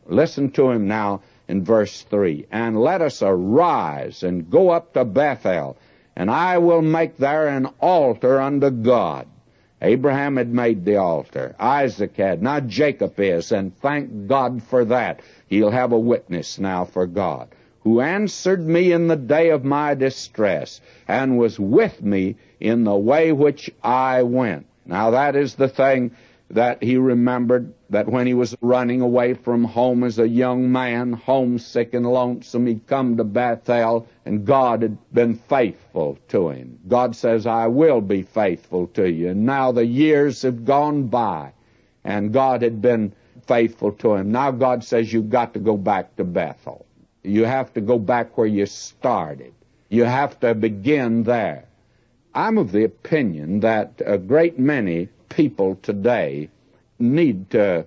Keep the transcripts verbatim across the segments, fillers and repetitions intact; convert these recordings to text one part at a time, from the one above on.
Listen to him now in verse three. And let us arise and go up to Bethel, and I will make there an altar unto God. Abraham had made the altar. Isaac had. Now Jacob is, and thank God for that. He'll have a witness now for God, who answered me in the day of my distress, and was with me in the way which I went. Now that is the thing that he remembered, that when he was running away from home as a young man, homesick and lonesome, he'd come to Bethel, and God had been faithful to him. God says, I will be faithful to you. And now the years have gone by, and God had been faithful to him. Now God says, you've got to go back to Bethel. You have to go back where you started. You have to begin there. I'm of the opinion that a great many people today need to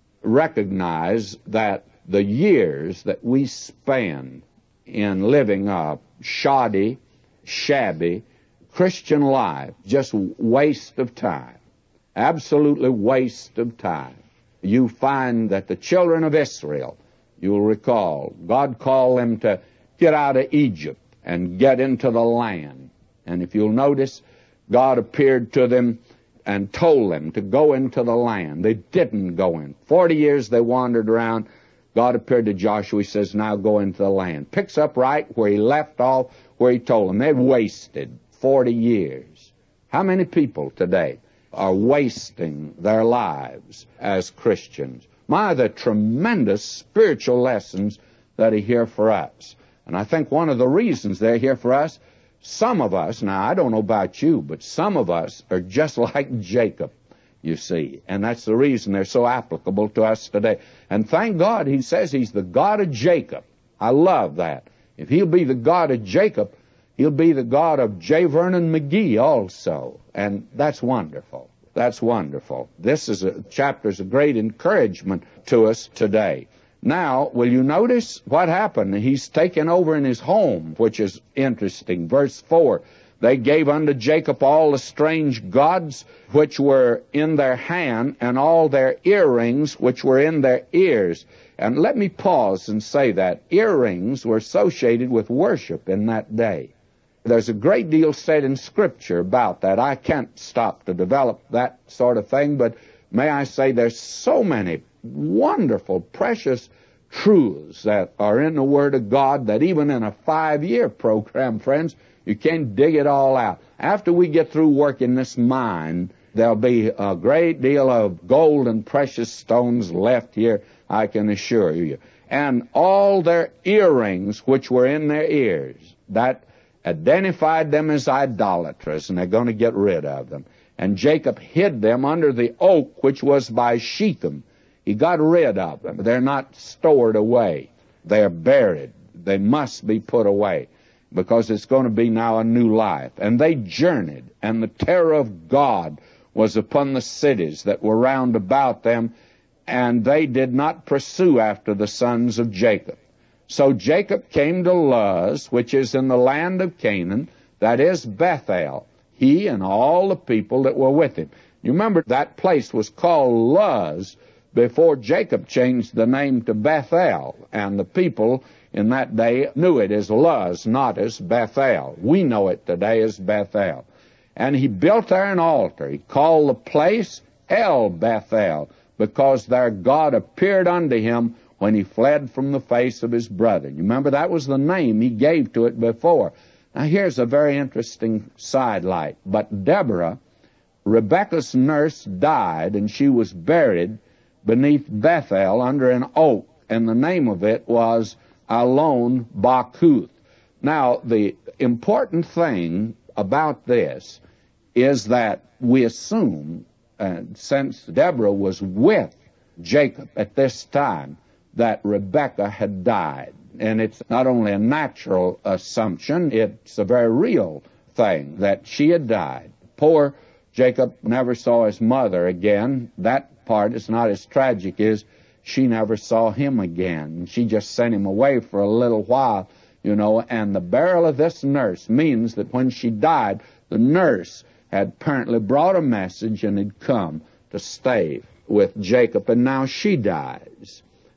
recognize that the years that we spend in living a shoddy, shabby Christian life, just waste of time, absolutely waste of time. You find that the children of Israel, you'll recall, God called them to get out of Egypt and get into the land. And if you'll notice, God appeared to them and told them to go into the land. They didn't go in. Forty years they wandered around. God appeared to Joshua. He says, now go into the land. Picks up right where he left off, where he told them. They'd wasted forty years. How many people today are wasting their lives as Christians? My, the tremendous spiritual lessons that are here for us. And I think one of the reasons they're here for us, some of us, now I don't know about you, but some of us are just like Jacob, you see. And that's the reason they're so applicable to us today. And thank God he says he's the God of Jacob. I love that. If he'll be the God of Jacob, he'll be the God of J. Vernon McGee also. And that's wonderful. That's wonderful. This is a chapter is a great encouragement to us today. Now, will you notice what happened? He's taken over in his home, which is interesting. Verse four, they gave unto Jacob all the strange gods which were in their hand, and all their earrings which were in their ears. And let me pause and say that earrings were associated with worship in that day. There's a great deal said in Scripture about that. I can't stop to develop that sort of thing, but may I say there's so many wonderful, precious truths that are in the Word of God that even in a five-year program, friends, you can't dig it all out. After we get through working this mine, there'll be a great deal of gold and precious stones left here, I can assure you. And all their earrings which were in their ears, that identified them as idolaters, and they're going to get rid of them. And Jacob hid them under the oak which was by Shechem. He got rid of them. They're not stored away. They're buried. They must be put away because it's going to be now a new life. And they journeyed, and the terror of God was upon the cities that were round about them, and they did not pursue after the sons of Jacob. So Jacob came to Luz, which is in the land of Canaan, that is Bethel, he and all the people that were with him. You remember that place was called Luz before Jacob changed the name to Bethel, and the people in that day knew it as Luz, not as Bethel. We know it today as Bethel. And he built there an altar. He called the place El Bethel, because there God appeared unto him when he fled from the face of his brother. You remember that was the name he gave to it before. Now here's a very interesting sidelight. But Deborah, Rebekah's nurse, died, and she was buried beneath Bethel under an oak, and the name of it was Allon Bakuth. Now, the important thing about this is that we assume, uh, since Deborah was with Jacob at this time, that Rebekah had died. And it's not only a natural assumption, it's a very real thing that she had died. Poor Jacob never saw his mother again. That part is not as tragic as she never saw him again. She just sent him away for a little while, you know, and the burial of this nurse means that when she died, the nurse had apparently brought a message and had come to stay with Jacob, and now she dies.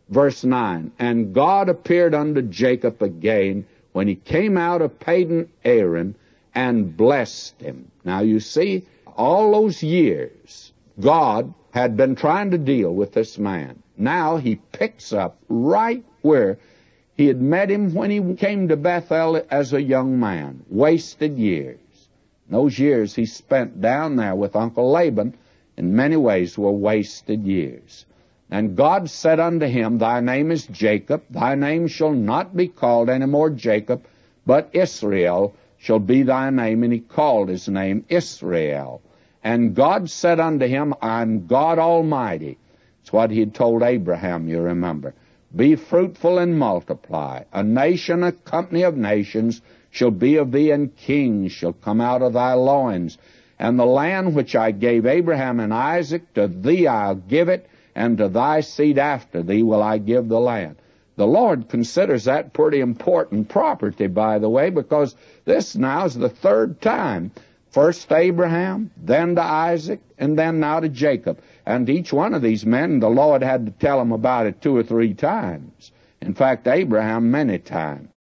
Verse nine, and God appeared unto Jacob again when he came out of Padan Aram and blessed him. Now you see, all those years, God had been trying to deal with this man. Now he picks up right where he had met him when he came to Bethel as a young man. Wasted years. Those years he spent down there with Uncle Laban in many ways were wasted years. And God said unto him, thy name is Jacob, thy name shall not be called any more Jacob, but Israel shall be thy name. And he called his name Israel. And God said unto him, I'm God Almighty. It's what he had told Abraham, you remember. Be fruitful and multiply. A nation, a company of nations shall be of thee, and kings shall come out of thy loins. And the land which I gave Abraham and Isaac, to thee I'll give it, and to thy seed after thee will I give the land. The Lord considers that pretty important property, by the way, because this now is the third time. First to Abraham, then to Isaac, and then now to Jacob. And each one of these men, the Lord had to tell them about it two or three times. In fact, Abraham many times.